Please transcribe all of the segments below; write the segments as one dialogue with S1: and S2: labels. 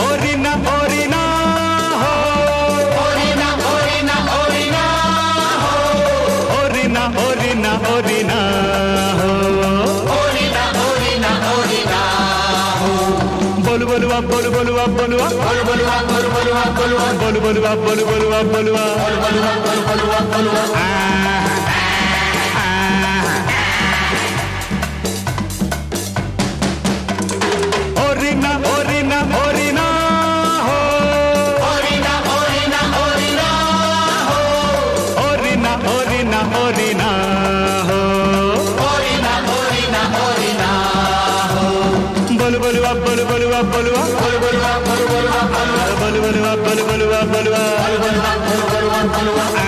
S1: ओरिना ओरिना हो,
S2: ओरिना ओरिना ओरिना हो,
S1: ओरिना ओरिना ओरिना हो,
S2: ओरिना ओरिना ओरिना हो।
S1: बोल बोलुआ बोल बोलुआ बोलुआ
S2: बोल बोलुआ बोल बोलुआ बोलुआ
S1: बोल बोलुआ बोल बोलुआ बोलुआ
S2: बोल बोलुआ बोल बोलुआ बोलुआ।
S1: ओरिना ओरिना ओरिना हो,
S2: ओरिना ओरिना ओरिना हो,
S1: ओरिना ओरिना ओरिना हो,
S2: ओरिना ओरिना ओरिना हो।
S1: बोल बोलुआ बोल बोलुआ बोलुआ
S2: बोल बोलुआ बोल बोलुआ बोलुआ
S1: बोल बोलुआ बोल बोलुआ बोलुआ
S2: बोल बोलुआ बोल बोलुआ बोलुआ।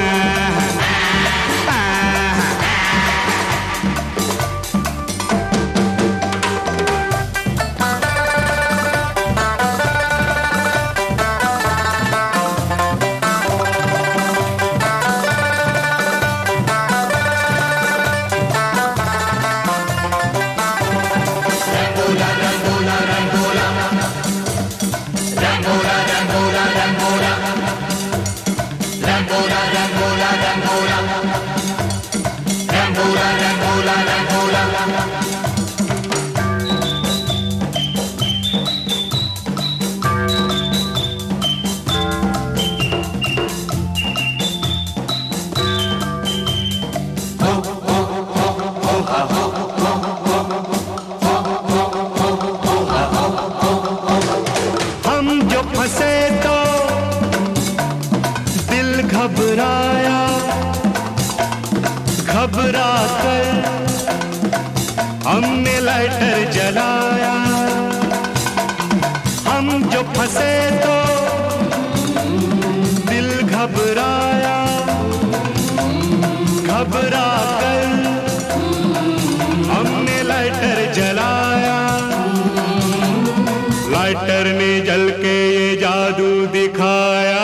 S1: हम जो फंसे तो दिल घबराया, घबरा कर हमने लाइटर जलाया। हम जो फंसे तो दिल घबराया, घबरा कर हमने लाइटर जलाया। लाइटर ने जल के ये जादू दिखाया।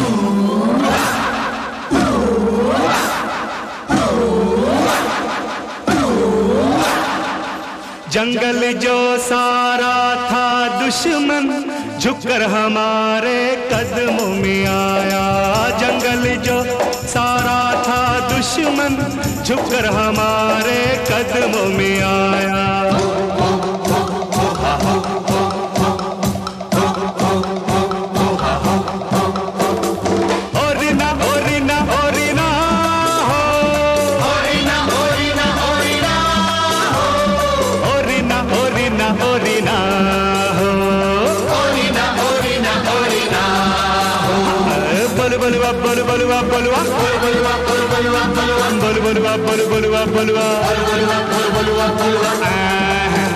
S1: जंगल जो सारा था दुश्मन झुककर हमारे कदमों में आया। जंगल जो सारा था दुश्मन झुककर हमारे कदमों में आया। ओरिना ओरिना ओरिना हो,
S2: ओरिना ओरिना ओरिना हो,
S1: ओरिना ओरिना ओरिना हो,
S2: ओरिना ओरिना ओरिना हो।
S1: बोल बोलुआ बोल बोलुआ बोलुआ
S2: बोल बोलुआ बोल बोलुआ बोलुआ
S1: बोल बोलुआ बोल बोलुआ बोलुआ
S2: बोल बोलुआ बोल बोलुआ बोलुआ।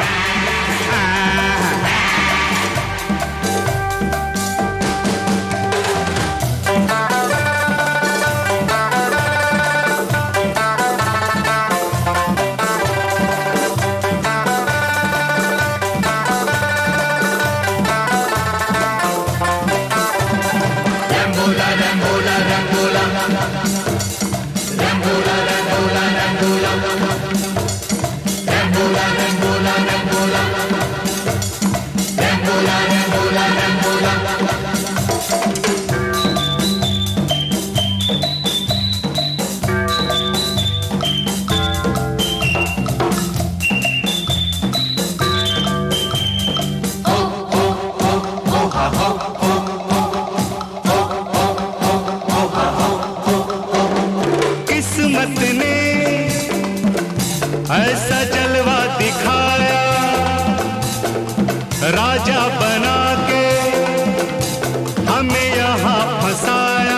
S2: Rambola, rambola, rambola, rambola, rambola, rambola, rambola, rambola, rambola, rambola, rambola, rambola.
S1: किस्मत ने ऐसा जलवा दिखाया, राजा बना के हमें यहाँ फंसाया।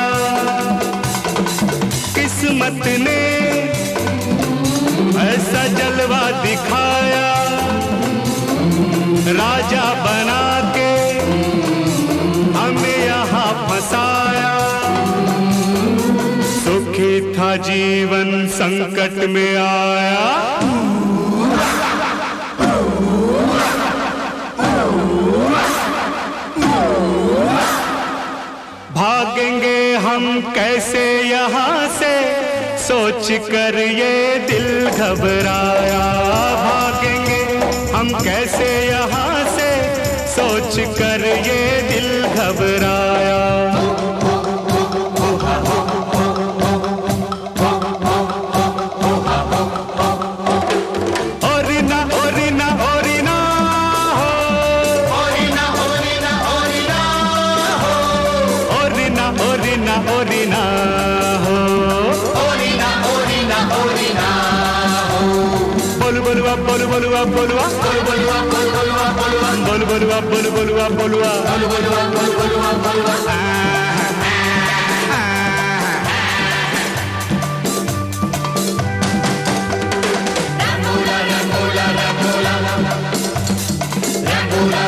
S1: किस्मत ने ऐसा जलवा दिखाया, राजा बना के हमें यहाँ फंसाया। सुखी था जीवन संकट में आया। भागेंगे हम कैसे यहाँ से, सोच कर ये दिल घबराया। भागेंगे हम कैसे यहाँ से, सोच कर ये दिल घबराया। ओरिना ओरिना ओरिना हो,
S2: ओरिना ओरिना ओरिना हो,
S1: ओरिना ओरिना ओरिना हो,
S2: ओरिना ओरिना ओरिना हो।
S1: बोलू बोलुआ बोलू बोलुआ बोलुआ
S2: बोल बोलुआ बोल बोलुआ बोलुआ
S1: बोलू बोलुआ बोलू बोलुआ बोलुआ।
S2: बोल बोलुआ बोल बोलुआ बोलुआ। Rambula, Rambula, Rambula, Rambula,